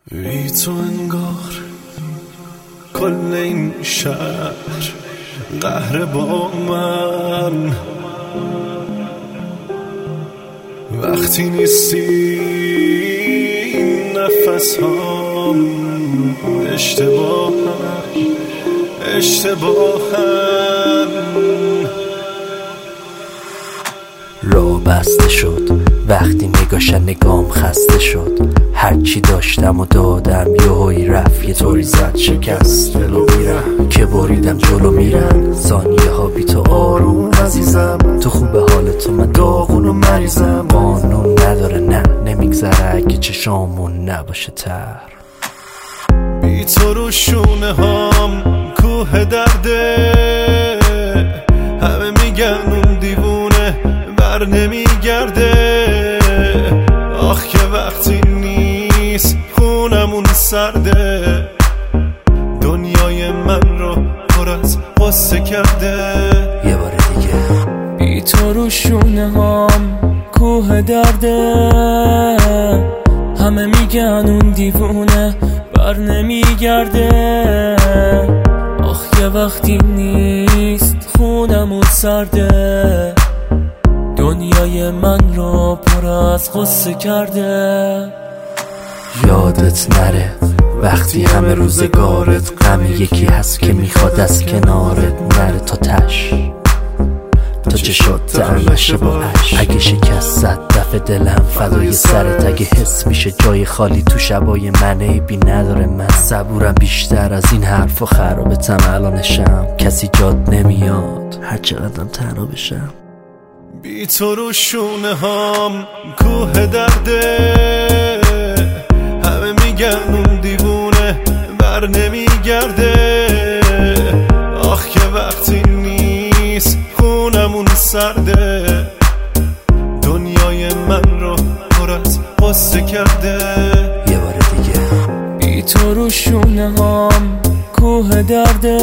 بی تو انگار کل این شهر قهر با من، وقتی نیستی نفس هم اشتباهم. راه بسته شد وقتی نگام خسته شد، هرچی داشتم و دادم یهویی رفت، یه طوری زد شکست ولو میرم که بریدم جلو میرم. ثانیه ها بی تو آروم عزیزم، تو خوب حالتو من داغون و مریضم. قانون نداره نه نمیگذره اگه چشامون نباشه تر. بی تو رو شونه هام کوه درده، همه میگن اون دیوونه بر نمیگرده. آخ که وقتی نیست خونمون سرده، دنیای من رو پر از غصه کرده. یه بار دیگه بی تو رو شونه هام کوه درده، همه میگن اون دیوونه بر نمیگرده. آخ یه وقتی نیست خونمون سرده، دنیای من رو پر از غصه کرده. یادت نره وقتی همه روزگارت غم یکی هست که میخواد از کنارت نره تا تش، تا چشات تر نشه با عشق. اگه شکست زد دفع دلم فدای سرت، اگه حس میشه جای خالی تو شبای من عیبی نداره. من صبورم بیشتر از این حرفا، خرابتم الانشم کسی جاد نمیاد هر چقدرم تنها بشم. بی تو رو شونه هام کوه درده، همه میگن اون دیوونه بر نمیگرده. آخ که وقتی نیست خونمون سرده، دنیای من رو پر از غصه کرده. یه بار دیگه بی تو رو شونه هام کوه درده،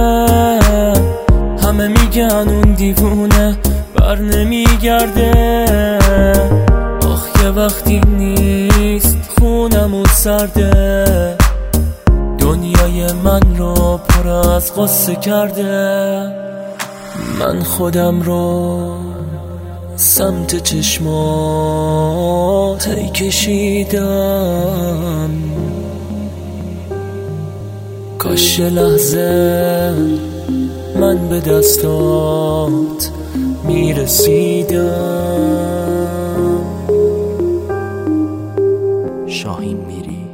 همه میگن اون دیوونه بر نمیگرده. آخ یه وقتی نیست خونمون سرده، دنیای من رو پر از غصه کرده. من خودم رو سمت چشمات کشیدم، کاش یه لحظه من به دستات میرسیدم. شاهین میری،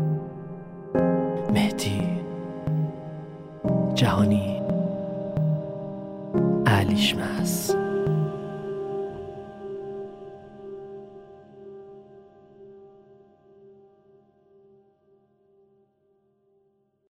مهدی جهانی، علیش مس.